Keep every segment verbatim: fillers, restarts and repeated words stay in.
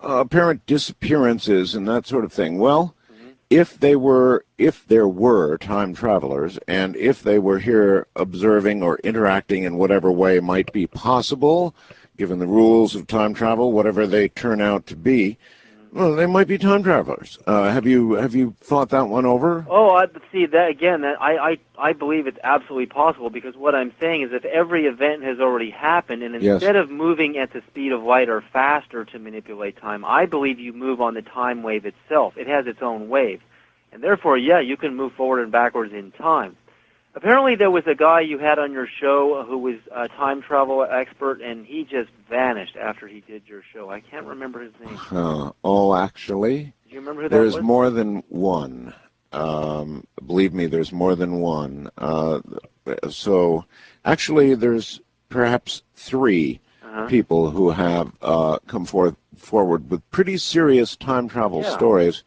apparent disappearances and that sort of thing. Well, Mm-hmm. if they were, if there were time travelers, and if they were here observing or interacting in whatever way might be possible, given the rules of time travel, whatever they turn out to be, well, they might be time travelers. Uh, have you have you thought that one over? Oh, I see that again. That I, I I believe it's absolutely possible, because what I'm saying is if every event has already happened, and Yes. instead of moving at the speed of light or faster to manipulate time, I believe you move on the time wave itself. It has its own wave, and therefore, yeah, you can move forward and backwards in time. Apparently, there was a guy you had on your show who was a time travel expert, and he just vanished after he did your show. I can't remember his name. Uh, oh, actually, Do you remember who that there's was? more than one. Um, believe me, there's more than one. Uh, so, actually, there's perhaps three Uh-huh. people who have uh, come forth, forward with pretty serious time travel Yeah. stories.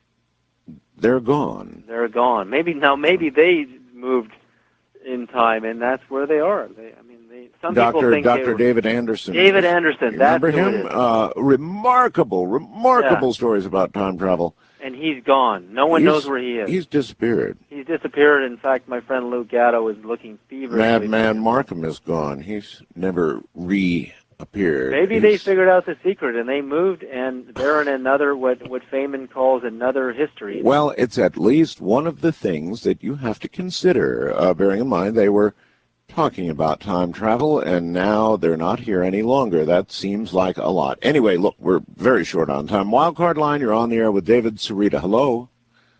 They're gone. They're gone. Maybe now, maybe they moved in time, and that's where they are. They, I mean, they. Some people Doctor think they Doctor were- David Anderson. David Anderson. You That's remember who it him? is. Uh, remarkable, remarkable stories about time travel. And he's gone. No one He's- knows where he is. He's disappeared. He's disappeared. In fact, my friend Lou Gatto is looking feverishly. Madman Markham is gone. He's never reappeared. Maybe they He's- figured out the secret and they moved, and they're in another what what Feynman calls another history. Well, it's at least one of the things that you have to consider, uh, bearing in mind they were talking about time travel, and now they're not here any longer. That seems like a lot. Anyway, look, we're very short on time. Wildcard Line, you're on the air with David Sarita. Hello?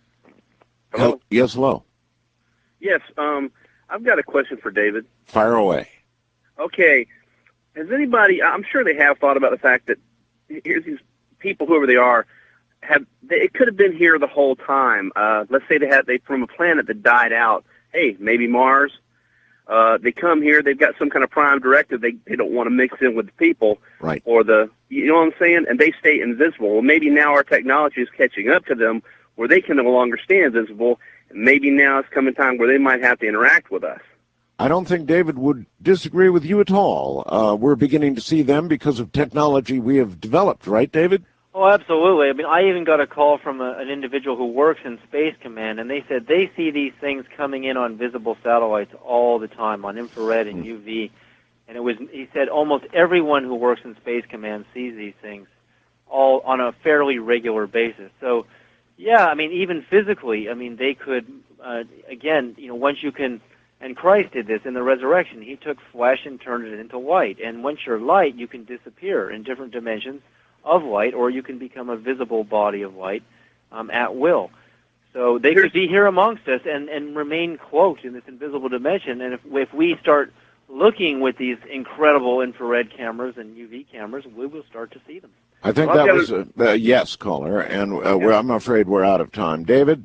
Hello? Hel- yes, hello. Yes, um, I've got a question for David. Fire away. Okay, has anybody, I'm sure they have thought about the fact that here's these people, whoever they are, have they, it could have been here the whole time. Uh, let's say they had they from a planet that died out. Hey, maybe Mars. Uh, they come here, they've got some kind of prime directive. They they don't want to mix in with the people, Right. or the, you know what I'm saying? And they stay invisible. Well, maybe now our technology is catching up to them, where they can no longer stay invisible. And maybe now it's coming time where they might have to interact with us. I don't think David would disagree with you at all. Uh, we're beginning to see them because of technology we have developed, right, David? Oh, absolutely. I mean, I even got a call from a, an individual who works in Space Command, and they said they see these things coming in on visible satellites all the time, on infrared and U V. And it was, he said, almost everyone who works in Space Command sees these things all on a fairly regular basis. So, yeah, I mean, even physically, I mean, they could, uh, again, you know, once you can, and Christ did this in the resurrection. He took flesh and turned it into light. And once you're light, you can disappear in different dimensions of light, or you can become a visible body of light um, at will. So they could be here amongst us and, and remain cloaked in this invisible dimension. And if, if we start looking with these incredible infrared cameras and U V cameras, we will start to see them. I think Well, that I've was a, a yes, caller, and uh, we're, I'm afraid we're out of time. David,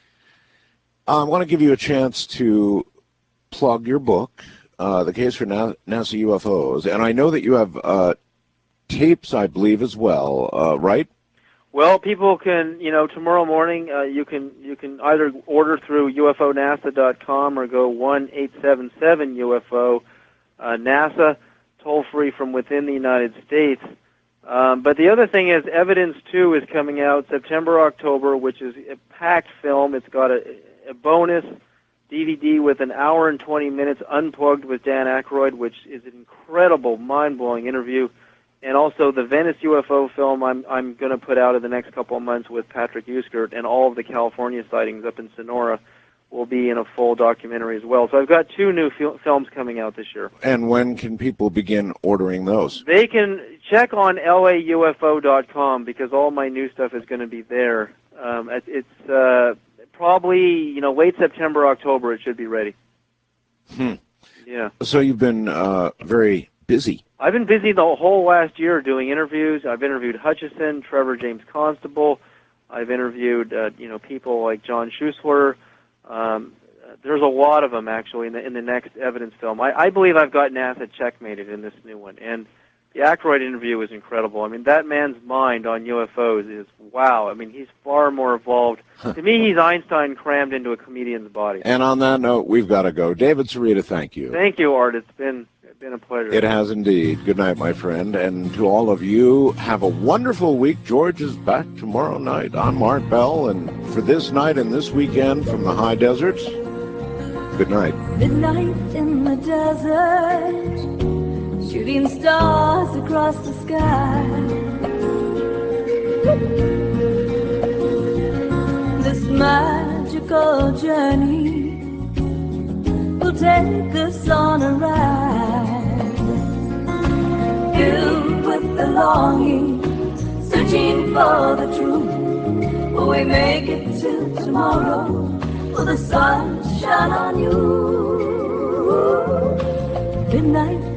I want to give you a chance to plug your book, uh, The Case for Na- NASA U F Os, and I know that you have uh, tapes, I believe, as well, uh, right? Well, people can, you know, tomorrow morning uh, you can you can either order through U F O NASA dot com or go one eight seven seven U F O uh, NASA, toll free from within the United States. Um, but the other thing is, Evidence two is coming out September, October, which is a packed film. It's got a, a bonus D V D with an hour and twenty minutes unplugged with Dan Aykroyd, which is an incredible, mind-blowing interview. And also the Venice U F O film I'm I'm going to put out in the next couple of months with Patrick Uskert, and all of the California sightings up in Sonora will be in a full documentary as well. So I've got two new fil- films coming out this year. And when can people begin ordering those? They can check on L A U F O dot com because all my new stuff is going to be there. Um, it, it's uh, probably, you know, late September, October, it should be ready. Hmm. Yeah. So you've been uh, very busy. I've been busy the whole last year doing interviews. I've interviewed Hutchison, Trevor James Constable. I've interviewed, uh, you know, people like John Schuessler. Um, there's a lot of them, actually, in the, in the next Evidence film. I, I believe I've got NASA checkmated in this new one. And the Aykroyd interview was incredible. I mean, that man's mind on U F Os is, wow. I mean, he's far more evolved. To me, he's Einstein crammed into a comedian's body. And on that note, we've got to go. David Sarita, thank you. Thank you, Art. It's been been a pleasure. It has indeed. Good night, my friend. And to all of you, have a wonderful week. George is back tomorrow night on Mart Bell. And for this night and this weekend from the high deserts, good night. Midnight in the desert, shooting stars across the sky. This magical journey will take us on a ride, filled with the longing, searching for the truth. Will we make it till tomorrow? Will the sun shine on you? Midnight